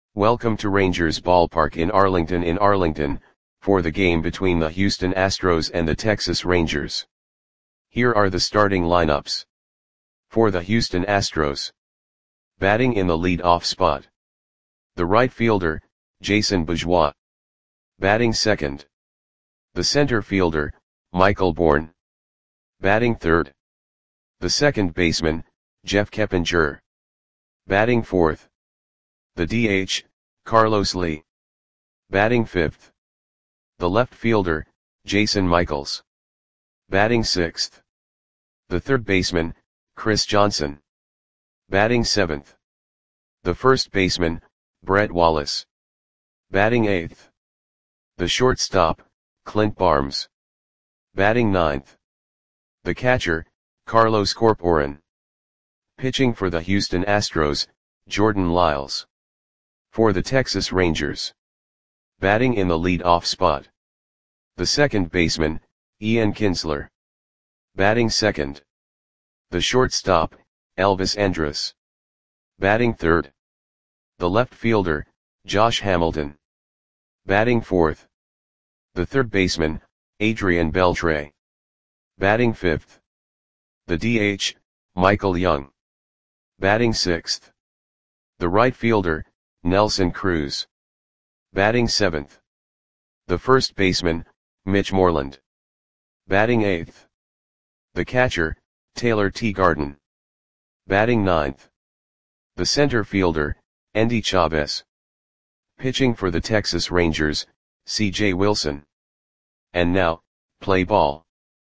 Welcome to Rangers Ballpark in Arlington, for the game between the Houston Astros and the Texas Rangers. Here are the starting lineups. For the Houston Astros. Batting in the lead-off spot. The right fielder, Jason Bourgeois. Batting second. The center fielder, Michael Bourn. Batting third. The second baseman, Jeff Keppinger. Batting fourth. The DH, Carlos Lee. Batting fifth. The left fielder, Jason Michaels. Batting sixth. The third baseman, Chris Johnson. Batting seventh. The first baseman, Brett Wallace. Batting eighth. The shortstop, Clint Barnes. Batting ninth. The catcher, Carlos Corporan. Pitching for the Houston Astros, Jordan Lyles. For the Texas Rangers. Batting in the lead-off spot. The second baseman, Ian Kinsler. Batting second. The shortstop, Elvis Andrus. Batting third. The left fielder, Josh Hamilton. Batting fourth. The third baseman, Adrian Beltre. Batting fifth. The DH, Michael Young. Batting sixth. The right fielder, Nelson Cruz. Batting seventh. The first baseman, Mitch Moreland. Batting eighth. The catcher, Taylor Teagarden. Batting ninth. The center fielder, Endy Chavez. Pitching for the Texas Rangers, C.J. Wilson. And now, play ball.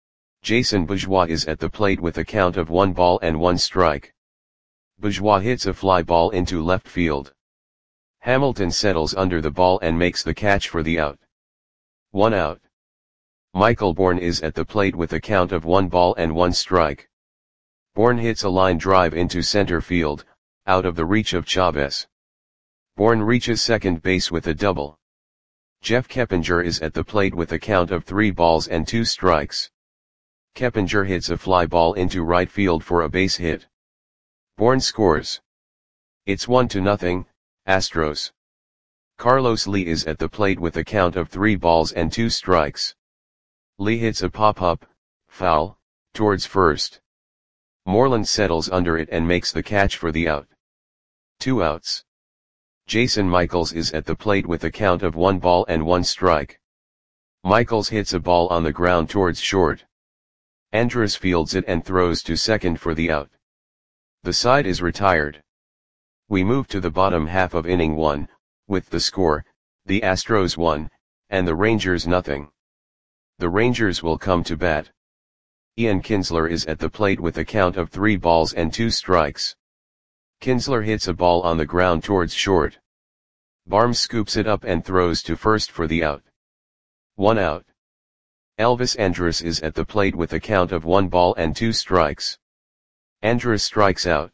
Jason Bourgeois is at the plate with a count of 1 strike. Bourgeois hits a fly ball into left field. Hamilton settles under the ball and makes the catch for the out. 1 out. Michael Bourn is at the plate with a count of 1 strike. Bourn hits a line drive into center field, out of the reach of Chavez. Bourn reaches second base with a double. Jeff Keppinger is at the plate with a count of 3 strikes. Keppinger hits a fly ball into right field for a base hit. Bourn scores. It's 1-0, Astros. Carlos Lee is at the plate with a count of 3 strikes. Lee hits a pop-up, foul, towards first. Moreland settles under it and makes the catch for the out. 2 outs. Jason Michaels is at the plate with a count of 1 strike. Michaels hits a ball on the ground towards short. Andrus fields it and throws to second for the out. The side is retired. We move to the bottom half of inning 1, with the score, the Astros 1, and the Rangers 0. The Rangers will come to bat. Ian Kinsler is at the plate with a count of 3 strikes. Kinsler hits a ball on the ground towards short. Barnes scoops it up and throws to first for the out. 1 out. Elvis Andrus is at the plate with a count of 1 strikes. Andrus strikes out.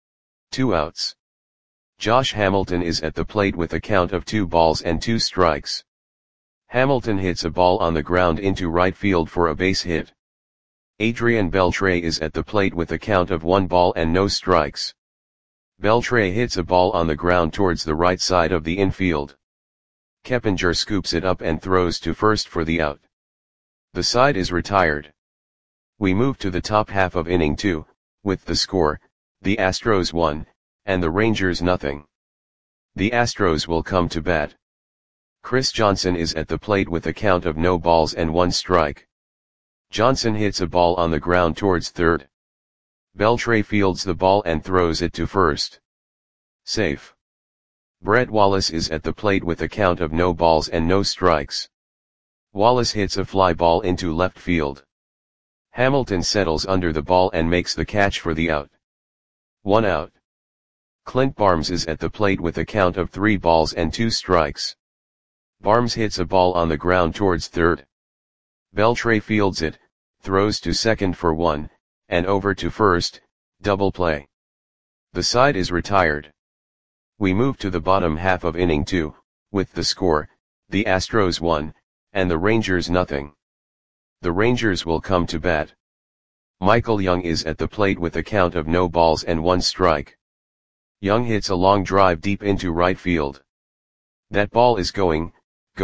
2 outs. Josh Hamilton is at the plate with a count of 2 strikes. Hamilton hits a ball on the ground into right field for a base hit. Adrian Beltre is at the plate with a count of 1 strikes. Beltre hits a ball on the ground towards the right side of the infield. Keppinger scoops it up and throws to first for the out. The side is retired. We move to the top half of inning 2, with the score, the Astros 1, and the Rangers 0. The Astros will come to bat. Chris Johnson is at the plate with a count of 1 strike. Johnson hits a ball on the ground towards third. Beltre fields the ball and throws it to first. Safe. Brett Wallace is at the plate with a count of 0 strikes. Wallace hits a fly ball into left field. Hamilton settles under the ball and makes the catch for the out. 1 out. Clint Barnes is at the plate with a count of 3 strikes. Barnes hits a ball on the ground towards third. Beltre fields it, throws to second for 1, and over to first, double play. The side is retired. We move to the bottom half of inning 2, with the score, the Astros 1, and the Rangers 0. The Rangers will come to bat. Michael Young is at the plate with a count of 0 strike. Young hits a long drive deep into right field. That ball is going,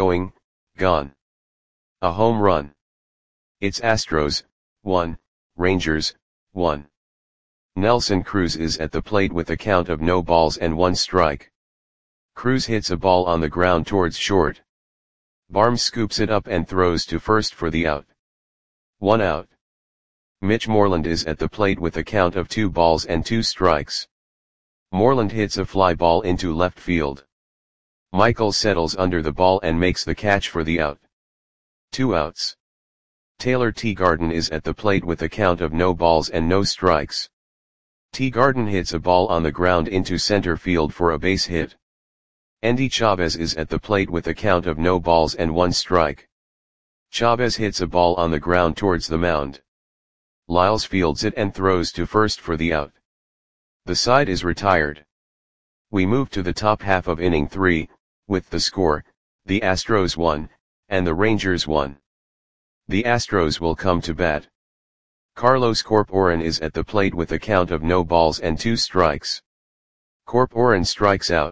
gone. A home run. It's Astros, 1, Rangers, 1. Nelson Cruz is at the plate with a count of no balls and 1 strike. Cruz hits a ball on the ground towards short. Barnes scoops it up and throws to first for the out. 1 out. Mitch Moreland is at the plate with a count of 2 balls and 2 strikes. Moreland hits a fly ball into left field. Michael settles under the ball and makes the catch for the out. 2 outs. Taylor Teagarden is at the plate with a count of no balls and no strikes. Teagarden hits a ball on the ground into center field for a base hit. Endy Chavez is at the plate with a count of no balls and 1 strike. Chavez hits a ball on the ground towards the mound. Lyles fields it and throws to first for the out. The side is retired. We move to the top half of inning 3, with the score, the Astros 1, and the Rangers 1. The Astros will come to bat. Carlos Corporan is at the plate with a count of no balls and 2 strikes. Corporan strikes out.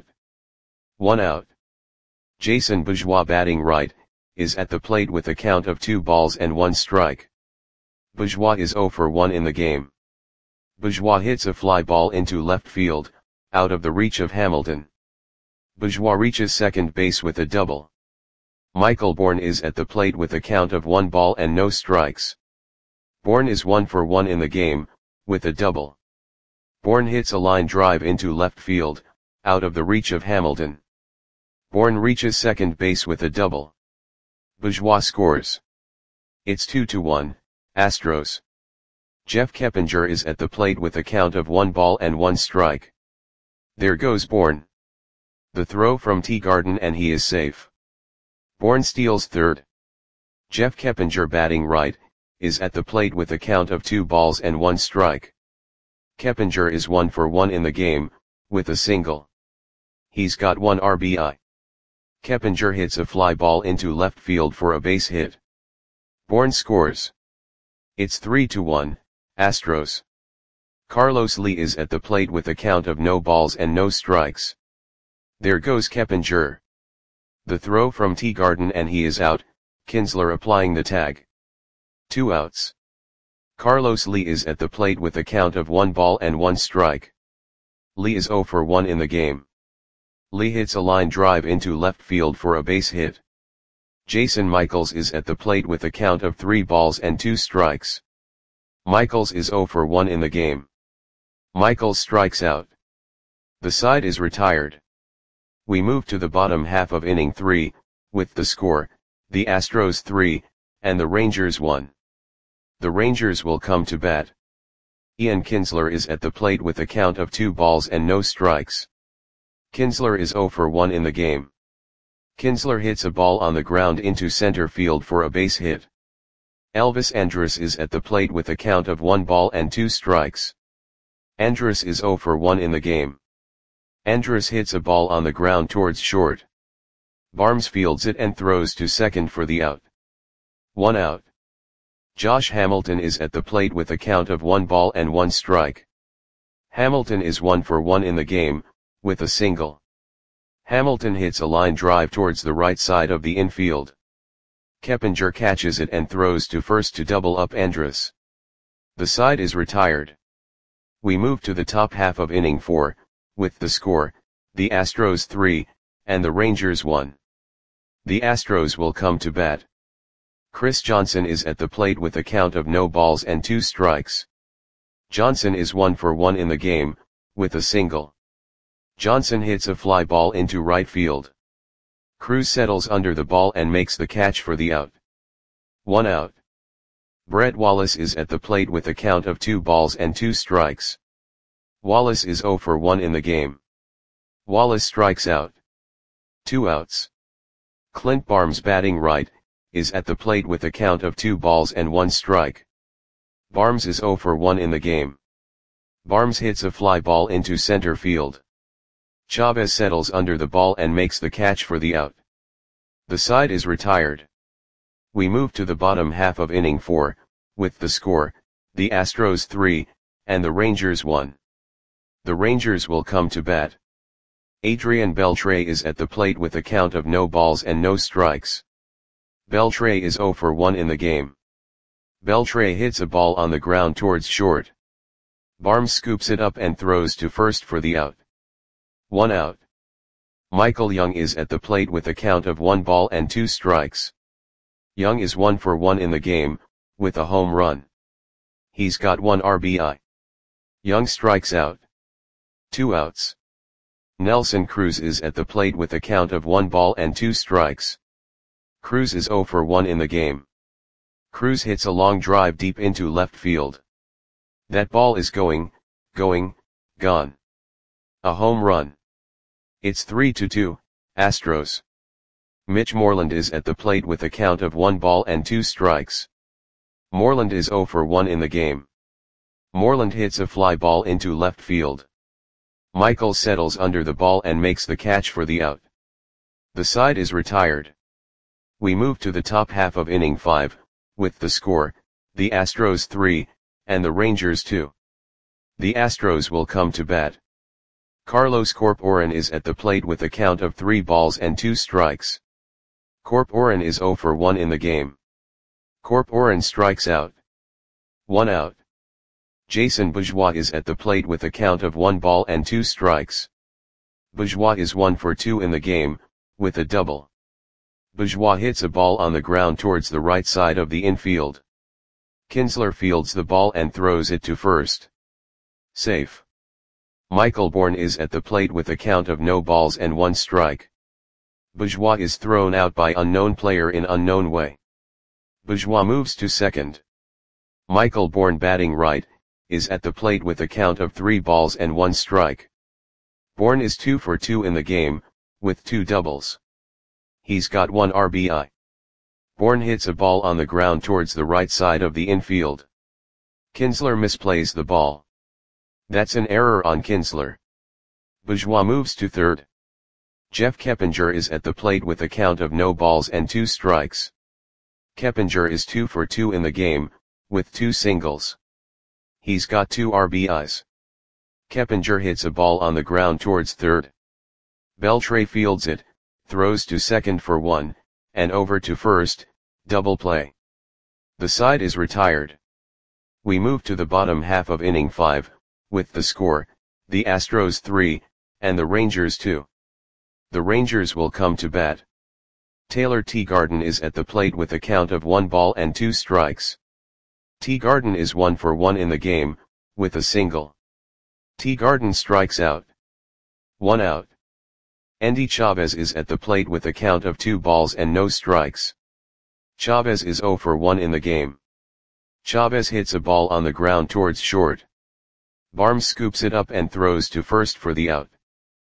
1 out. Jason Bourgeois, batting right, is at the plate with a count of 2 balls and 1 strike. Bourgeois is 0 for 1 in the game. Bourgeois hits a fly ball into left field, out of the reach of Hamilton. Bourgeois reaches second base with a double. Michael Bourne is at the plate with a count of 1 ball and no strikes. Bourne is 1 for 1 in the game, with a double. Bourne hits a line drive into left field, out of the reach of Hamilton. Bourne reaches second base with a double. Bourgeois scores. It's 2-1, Astros. Jeff Keppinger is at the plate with a count of 1 ball and 1 strike. There goes Bourne. The throw from Teagarden and he is safe. Bourne steals third. Jeff Keppinger, batting right, is at the plate with a count of 2 balls and 1 strike. Keppinger is 1 for 1 in the game, with a single. He's got 1 RBI. Keppinger hits a fly ball into left field for a base hit. Bourne scores. It's 3-1, Astros. Carlos Lee is at the plate with a count of no balls and no strikes. There goes Keppinger. The throw from Teagarden and he is out, Kinsler applying the tag. 2 outs. Carlos Lee is at the plate with a count of 1 ball and 1 strike. Lee is 0 for 1 in the game. Lee hits a line drive into left field for a base hit. Jason Michaels is at the plate with a count of 3 balls and 2 strikes. Michaels is 0 for 1 in the game. Michaels strikes out. The side is retired. We move to the bottom half of inning 3, with the score, the Astros 3, and the Rangers 1. The Rangers will come to bat. Ian Kinsler is at the plate with a count of 2 balls and no strikes. Kinsler is 0 for 1 in the game. Kinsler hits a ball on the ground into center field for a base hit. Elvis Andrus is at the plate with a count of 1 ball and 2 strikes. Andrus is 0 for 1 in the game. Andrus hits a ball on the ground towards short. Barnes fields it and throws to second for the out. 1 out. Josh Hamilton is at the plate with a count of 1 ball and 1 strike. Hamilton is 1 for 1 in the game, with a single. Hamilton hits a line drive towards the right side of the infield. Keppinger catches it and throws to first to double up Andrus. The side is retired. We move to the top half of inning 4, with the score, the Astros 3, and the Rangers 1. The Astros will come to bat. Chris Johnson is at the plate with a count of no balls and 2 strikes. Johnson is 1 for 1 in the game, with a single. Johnson hits a fly ball into right field. Cruz settles under the ball and makes the catch for the out. 1 out. Brett Wallace is at the plate with a count of 2 balls and 2 strikes. Wallace is 0 for 1 in the game. Wallace strikes out. 2 outs. Clint Barnes, batting right, is at the plate with a count of 2 balls and 1 strike. Barnes is 0 for 1 in the game. Barnes hits a fly ball into center field. Chavez settles under the ball and makes the catch for the out. The side is retired. We move to the bottom half of inning 4, with the score, the Astros 3, and the Rangers 1. The Rangers will come to bat. Adrian Beltre is at the plate with a count of no balls and no strikes. Beltre is 0 for 1 in the game. Beltre hits a ball on the ground towards short. Barnes scoops it up and throws to first for the out. 1 out. Michael Young is at the plate with a count of 1 ball and 2 strikes. Young is 1 for 1 in the game, with a home run. He's got 1 RBI. Young strikes out. 2 outs. Nelson Cruz is at the plate with a count of 1 ball and 2 strikes. Cruz is 0 for 1 in the game. Cruz hits a long drive deep into left field. That ball is gone. A home run. It's 3-2, Astros. Mitch Moreland is at the plate with a count of 1 ball and 2 strikes. Moreland is 0 for 1 in the game. Moreland hits a fly ball into left field. Michael settles under the ball and makes the catch for the out. The side is retired. We move to the top half of inning 5, with the score, the Astros 3, and the Rangers 2. The Astros will come to bat. Carlos Corporan is at the plate with a count of 3 balls and 2 strikes. Corporan is 0 for 1 in the game. Corporan strikes out. 1 out. Jason Bourgeois is at the plate with a count of 1 ball and 2 strikes. Bourgeois is 1 for 2 in the game, with a double. Bourgeois hits a ball on the ground towards the right side of the infield. Kinsler fields the ball and throws it to first. Safe. Michael Bourne is at the plate with a count of no balls and 1 strike. Bourgeois is thrown out by unknown player in unknown way. Bourgeois moves to second. Michael Bourne, batting right, is at the plate with a count of 3 balls and 1 strike. Bourne is 2 for 2 in the game, with 2 doubles. He's got 1 RBI. Bourne hits a ball on the ground towards the right side of the infield. Kinsler misplays the ball. That's an error on Kinsler. Bourgeois moves to third. Jeff Keppinger is at the plate with a count of no balls and 2 strikes. Keppinger is 2 for 2 in the game, with 2 singles. He's got 2 RBIs. Keppinger hits a ball on the ground towards third. Beltre fields it, throws to second for 1, and over to first, double play. The side is retired. We move to the bottom half of inning 5, with the score, the Astros 3, and the Rangers 2. The Rangers will come to bat. Taylor Teagarden is at the plate with a count of 1 ball and 2 strikes. Teagarden is 1 for 1 in the game, with a single. Teagarden strikes out. 1 out. Endy Chavez is at the plate with a count of 2 balls and no strikes. Chavez is 0 for 1 in the game. Chavez hits a ball on the ground towards short. Barnes scoops it up and throws to first for the out.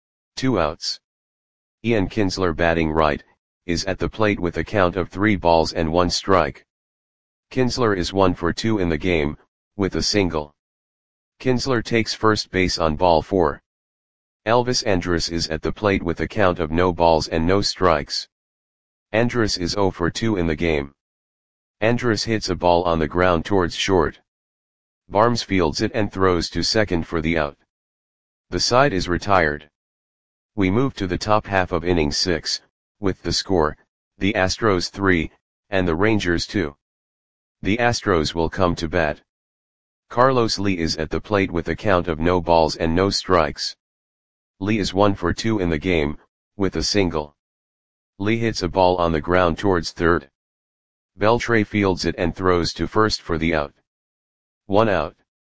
2 outs. Ian Kinsler, batting right, is at the plate with a count of 3 balls and 1 strike. Kinsler is 1 for 2 in the game, with a single. Kinsler takes first base on ball 4. Elvis Andrus is at the plate with a count of no balls and no strikes. Andrus is 0 for 2 in the game. Andrus hits a ball on the ground towards short. Barnes fields it and throws to second for the out. The side is retired. We move to the top half of inning 6, with the score, the Astros 3, and the Rangers 2. The Astros will come to bat. Carlos Lee is at the plate with a count of no balls and no strikes. Lee is 1 for 2 in the game, with a single. Lee hits a ball on the ground towards third. Beltre fields it and throws to first for the out. 1 out.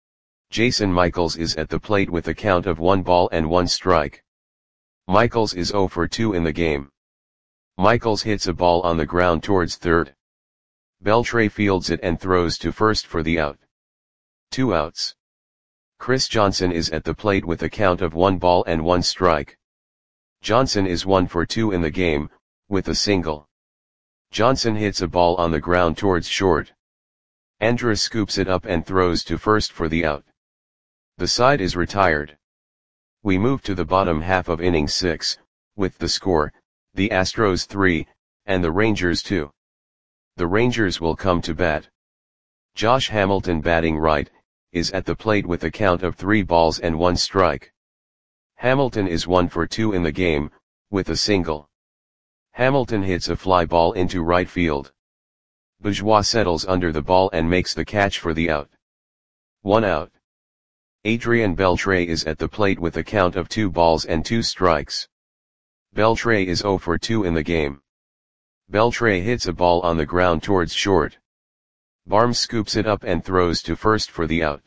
Jason Michaels is at the plate with a count of 1 ball and 1 strike. Michaels is 0 for 2 in the game. Michaels hits a ball on the ground towards third. Beltre fields it and throws to first for the out. 2 outs. Chris Johnson is at the plate with a count of 1 ball and 1 strike. Johnson is 1 for 2 in the game, with a single. Johnson hits a ball on the ground towards short. Andrus scoops it up and throws to first for the out. The side is retired. We move to the bottom half of inning 6, with the score, the Astros 3, and the Rangers 2. The Rangers will come to bat. Josh Hamilton, batting right, is at the plate with a count of 3 balls and 1 strike. Hamilton is 1 for 2 in the game, with a single. Hamilton hits a fly ball into right field. Bourgeois settles under the ball and makes the catch for the out. 1 out. Adrien Beltre is at the plate with a count of 2 balls and 2 strikes. Beltre is 0 for 2 in the game. Beltre hits a ball on the ground towards short. Barnes scoops it up and throws to first for the out.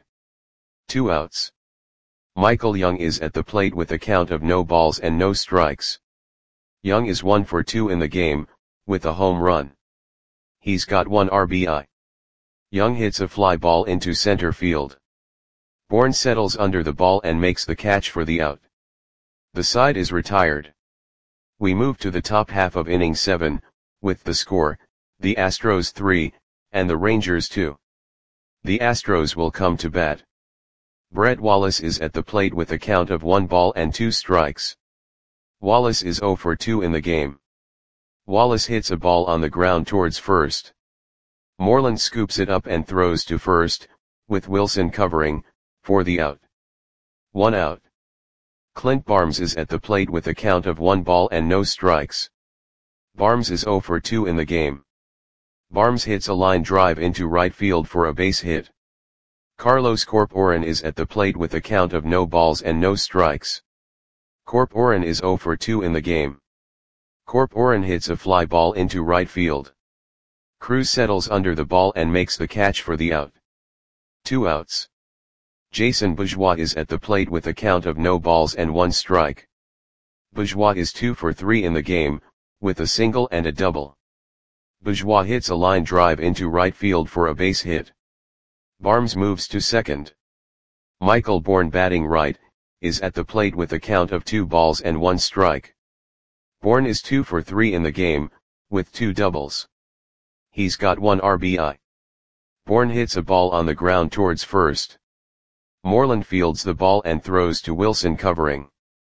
2 outs. Michael Young is at the plate with a count of no balls and no strikes. Young is 1 for 2 in the game, with a home run. He's got 1 RBI. Young hits a fly ball into center field. Bourne settles under the ball and makes the catch for the out. The side is retired. We move to the top half of inning 7, with the score, the Astros 3, and the Rangers 2. The Astros will come to bat. Brett Wallace is at the plate with a count of 1 ball and 2 strikes. Wallace is 0 for 2 in the game. Wallace hits a ball on the ground towards first. Moreland scoops it up and throws to first, with Wilson covering, for the out. 1 out. Clint Barnes is at the plate with a count of 1 ball and no strikes. Barnes is 0 for 2 in the game. Barnes hits a line drive into right field for a base hit. Carlos Corporan is at the plate with a count of no balls and no strikes. Corporan is 0 for 2 in the game. Corporan hits a fly ball into right field. Cruz settles under the ball and makes the catch for the out. 2 outs. Jason Bourgeois is at the plate with a count of no balls and 1 strike. Bourgeois is 2 for 3 in the game, with a single and a double. Bourgeois hits a line drive into right field for a base hit. Barnes moves to second. Michael Bourne, batting right, is at the plate with a count of 2 balls and 1 strike. Bourne is 2 for 3 in the game, with 2 doubles. He's got 1 RBI. Bourne hits a ball on the ground towards first. Moreland fields the ball and throws to Wilson covering.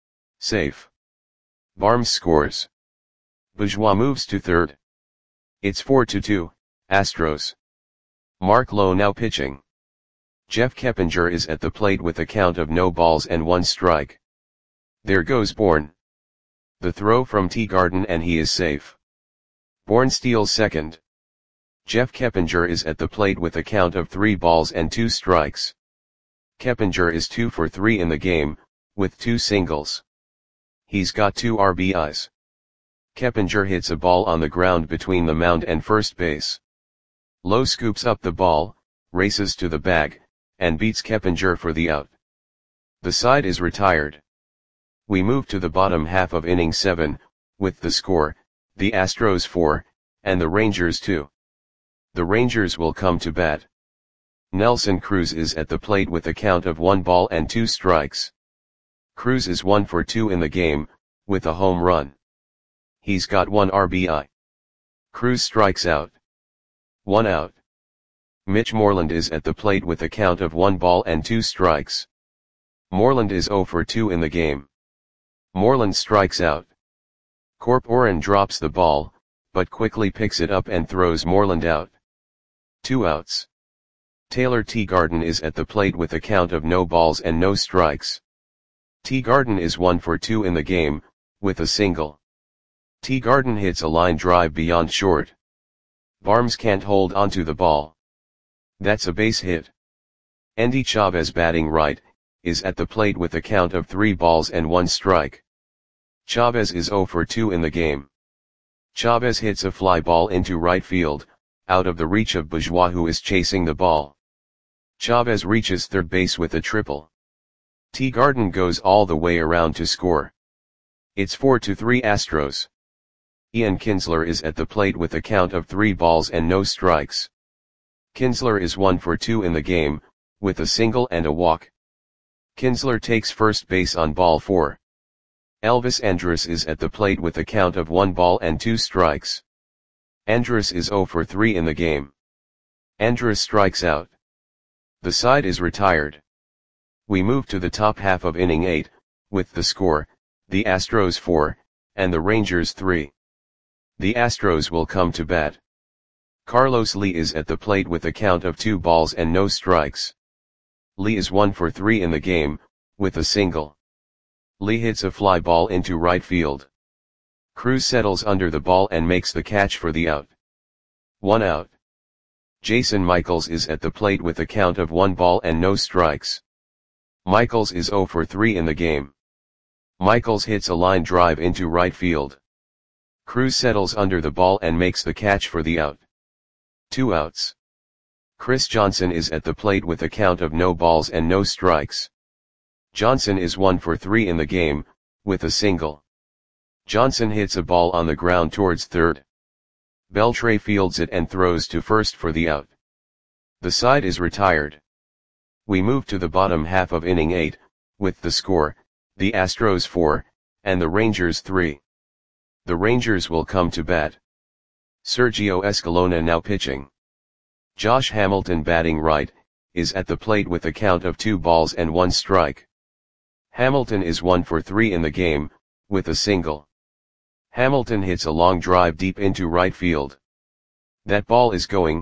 Safe. Barnes scores. Bourgeois moves to third. It's 4-2, Astros. Mark Lowe now pitching. Jeff Keppinger is at the plate with a count of no balls and 1 strike. There goes Bourne. The throw from Teeguarden and he is safe. Bourne steals second. Jeff Keppinger is at the plate with a count of 3 balls and 2 strikes. Keppinger is 2 for 3 in the game, with 2 singles. He's got 2 RBIs. Keppinger hits a ball on the ground between the mound and first base. Lowe scoops up the ball, races to the bag, and beats Keppinger for the out. The side is retired. We move to the bottom half of inning 7, with the score, the Astros 4, and the Rangers 2. The Rangers will come to bat. Nelson Cruz is at the plate with a count of 1 ball and 2 strikes. Cruz is 1 for 2 in the game, with a home run. He's got 1 RBI. Cruz strikes out. 1 out. Mitch Moreland is at the plate with a count of 1 ball and 2 strikes. Moreland is 0 for 2 in the game. Moreland strikes out. Corporan drops the ball, but quickly picks it up and throws Moreland out. 2 outs. Taylor Teeguarden is at the plate with a count of no balls and no strikes. Teeguarden is 1 for 2 in the game, with a single. Teeguarden hits a line drive beyond short. Barnes can't hold onto the ball. That's a base hit. Endy Chavez, batting right, is at the plate with a count of 3 balls and 1 strike. Chavez is 0 for 2 in the game. Chavez hits a fly ball into right field, out of the reach of Bourgeois, who is chasing the ball. Chavez reaches third base with a triple. Teeguarden goes all the way around to score. It's 4-3 Astros. Ian Kinsler is at the plate with a count of 3 balls and no strikes. Kinsler is 1 for 2 in the game, with a single and a walk. Kinsler takes first base on ball 4. Elvis Andrus is at the plate with a count of 1 ball and 2 strikes. Andrus is 0 for 3 in the game. Andrus strikes out. The side is retired. We move to the top half of inning 8, with the score, the Astros 4, and the Rangers 3. The Astros will come to bat. Carlos Lee is at the plate with a count of 2 balls and no strikes. Lee is 1 for 3 in the game, with a single. Lee hits a fly ball into right field. Cruz settles under the ball and makes the catch for the out. 1 out. Jason Michaels is at the plate with a count of 1 ball and no strikes. Michaels is 0 for 3 in the game. Michaels hits a line drive into right field. Cruz settles under the ball and makes the catch for the out. 2 outs. Chris Johnson is at the plate with a count of no balls and no strikes. Johnson is 1 for 3 in the game, with a single. Johnson hits a ball on the ground towards third. Beltre fields it and throws to first for the out. The side is retired. We move to the bottom half of inning 8, with the score, the Astros 4, and the Rangers 3. The Rangers will come to bat. Sergio Escalona now pitching. Josh Hamilton batting right, is at the plate with a count of 2 balls and 1 strike. Hamilton is 1 for 3 in the game, with a single. Hamilton hits a long drive deep into right field. That ball is gone.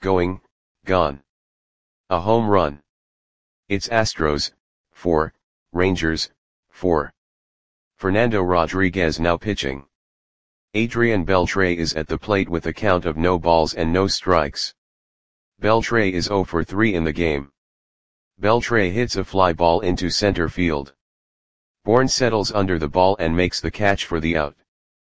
A home run. It's Astros, 4, Rangers, 4. Fernando Rodriguez now pitching. Adrian Beltre is at the plate with a count of no balls and no strikes. Beltre is 0 for 3 in the game. Beltre hits a fly ball into center field. Bourne settles under the ball and makes the catch for the out.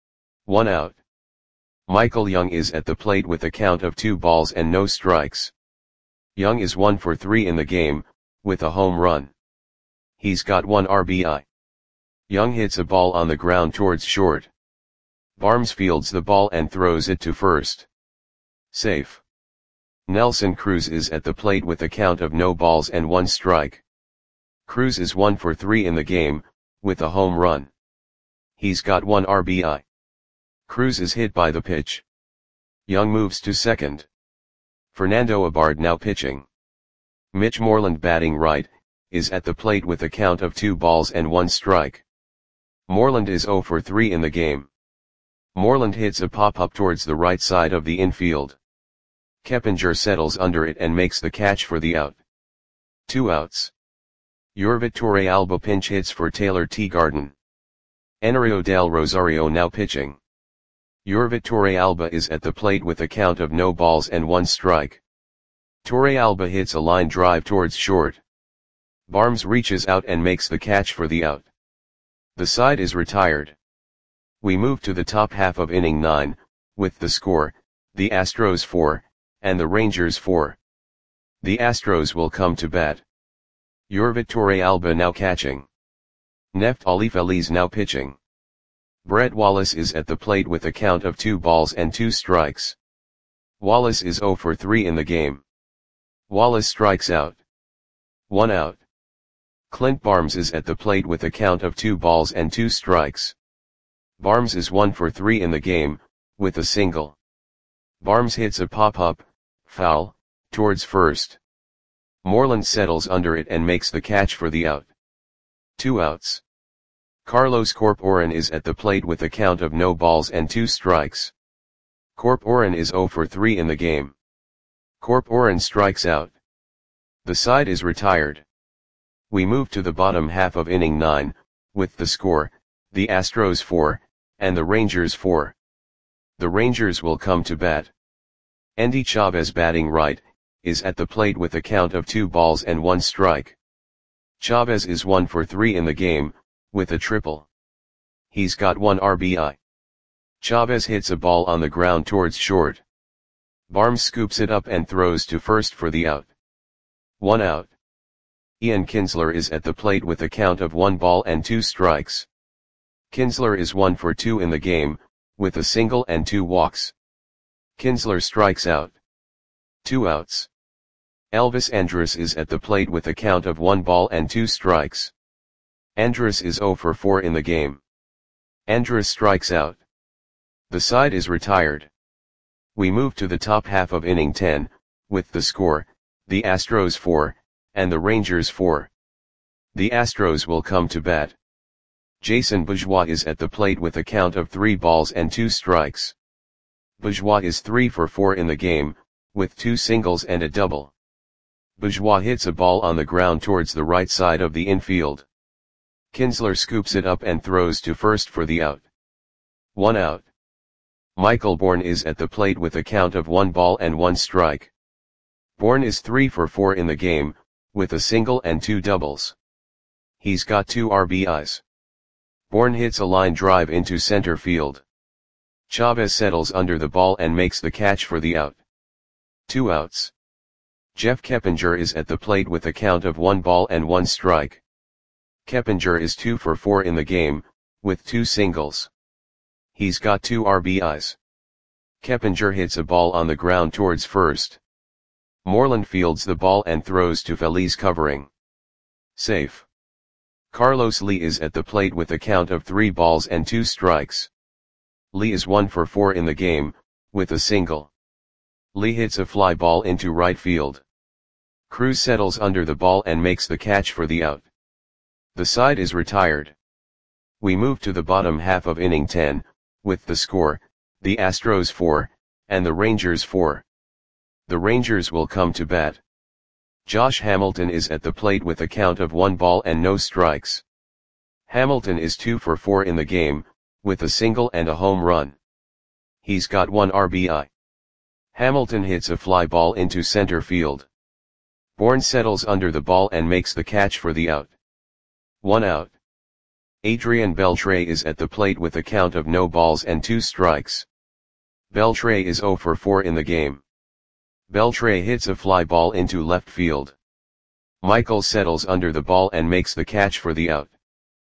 1 out. Michael Young is at the plate with a count of 2 balls and no strikes. Young is 1 for 3 in the game, with a home run. He's got 1 RBI. Young hits a ball on the ground towards short. Barnes fields the ball and throws it to first. Safe. Nelson Cruz is at the plate with a count of no balls and 1 strike. Cruz is 1 for 3 in the game, with a home run. He's got 1 RBI. Cruz is hit by the pitch. Young moves to second. Fernando Abad now pitching. Mitch Moreland batting right, is at the plate with a count of 2 balls and 1 strike. Moreland is 0 for 3 in the game. Moreland hits a pop-up towards the right side of the infield. Keppinger settles under it and makes the catch for the out. 2 outs. Yorvit Torrealba pinch hits for Taylor Teagarden. Enrio del Rosario now pitching. Yorvit Torrealba is at the plate with a count of no balls and 1 strike. Torrealba hits a line drive towards short. Barnes reaches out and makes the catch for the out. The side is retired. We move to the top half of inning 9, with the score, the Astros 4, and the Rangers 4. The Astros will come to bat. Yorvit Torrealba now catching. Neftali Feliz now pitching. Brett Wallace is at the plate with a count of 2 balls and 2 strikes. Wallace is 0 for 3 in the game. Wallace strikes out. 1 out. Clint Barnes is at the plate with a count of 2 balls and 2 strikes. Barnes is 1 for 3 in the game, with a single. Barnes hits a pop-up, foul, towards first. Moreland settles under it and makes the catch for the out. 2 outs. Carlos Corporan is at the plate with a count of no balls and 2 strikes. Corporan is 0 for 3 in the game. Corporan strikes out. The side is retired. We move to the bottom half of inning 9, with the score, the Astros 4, and the Rangers 4. The Rangers will come to bat. Endy Chavez batting right, is at the plate with a count of 2 balls and 1 strike. Chavez is 1 for 3 in the game, with a triple. He's got 1 RBI. Chavez hits a ball on the ground towards short. Barnes scoops it up and throws to first for the out. 1 out. Ian Kinsler is at the plate with a count of 1 ball and 2 strikes. Kinsler is 1 for 2 in the game, with a single and 2 walks. Kinsler strikes out. 2 outs. Elvis Andrus is at the plate with a count of 1 ball and 2 strikes. Andrus is 0 for 4 in the game. Andrus strikes out. The side is retired. We move to the top half of inning 10, with the score, the Astros 4, and the Rangers 4. The Astros will come to bat. Jason Bourgeois is at the plate with a count of 3 balls and 2 strikes. Bourgeois is 3 for 4 in the game, with 2 singles and a double. Bourgeois hits a ball on the ground towards the right side of the infield. Kinsler scoops it up and throws to first for the out. 1 out. Michael Bourne is at the plate with a count of 1 ball and 1 strike. Bourne is 3 for 4 in the game, with a single and 2 doubles. He's got 2 RBIs. Bourne hits a line drive into center field. Chavez settles under the ball and makes the catch for the out. 2 outs. Jeff Keppinger is at the plate with a count of 1 ball and 1 strike. Keppinger is 2 for 4 in the game, with 2 singles. He's got 2 RBIs. Keppinger hits a ball on the ground towards first. Moreland fields the ball and throws to Feliz covering. Safe. Carlos Lee is at the plate with a count of 3 balls and 2 strikes. Lee is 1 for 4 in the game, with a single. Lee hits a fly ball into right field. Cruz settles under the ball and makes the catch for the out. The side is retired. We move to the bottom half of inning 10, with the score, the Astros 4, and the Rangers 4. The Rangers will come to bat. Josh Hamilton is at the plate with a count of 1 ball and no strikes. Hamilton is 2 for 4 in the game, with a single and a home run. He's got 1 RBI. Hamilton hits a fly ball into center field. Bourne settles under the ball and makes the catch for the out. 1 out. Adrian Beltre is at the plate with a count of no balls and 2 strikes. Beltre is 0 for 4 in the game. Beltre hits a fly ball into left field. Michael settles under the ball and makes the catch for the out.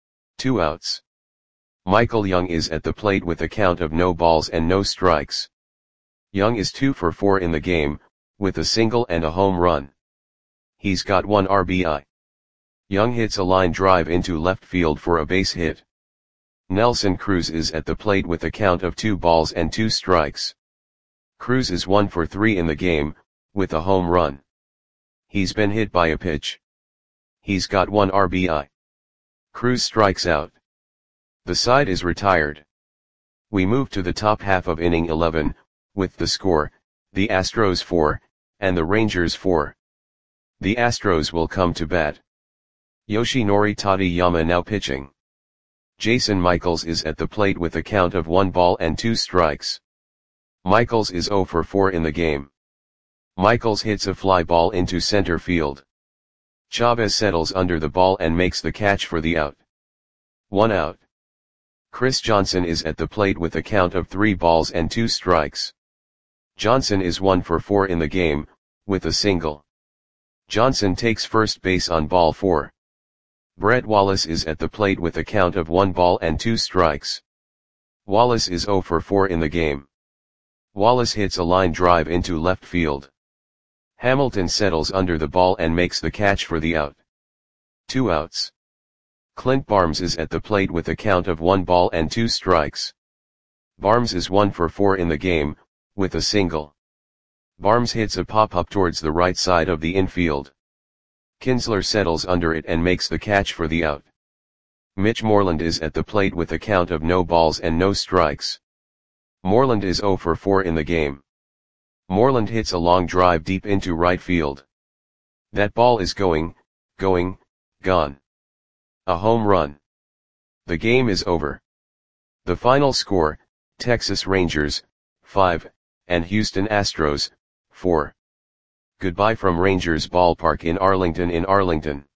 2 outs. Michael Young is at the plate with a count of no balls and no strikes. Young is 2 for 4 in the game, with a single and a home run. He's got 1 RBI. Young hits a line drive into left field for a base hit. Nelson Cruz is at the plate with a count of 2 balls and 2 strikes. Cruz is 1 for 3 in the game, with a home run. He's been hit by a pitch. He's got 1 RBI. Cruz strikes out. The side is retired. We move to the top half of inning 11, with the score, the Astros 4, and the Rangers 4. The Astros will come to bat. Yoshinori Tateyama now pitching. Jason Michaels is at the plate with a count of 1 ball and 2 strikes. Michaels is 0 for 4 in the game. Michaels hits a fly ball into center field. Chavez settles under the ball and makes the catch for the out. 1 out. Chris Johnson is at the plate with a count of 3 balls and 2 strikes. Johnson is 1 for 4 in the game, with a single. Johnson takes first base on ball 4. Brett Wallace is at the plate with a count of 1 ball and 2 strikes. Wallace is 0 for 4 in the game. Wallace hits a line drive into left field. Hamilton settles under the ball and makes the catch for the out. 2 outs. Clint Barnes is at the plate with a count of 1 ball and 2 strikes. Barnes is 1 for 4 in the game, with a single. Barnes hits a pop-up towards the right side of the infield. Kinsler settles under it and makes the catch for the out. Mitch Moreland is at the plate with a count of no balls and no strikes. Moreland is 0 for 4 in the game. Moreland hits a long drive deep into right field. That ball is gone. A home run. The game is over. The final score, Texas Rangers, 5, and Houston Astros, 4. Goodbye from Rangers Ballpark in Arlington.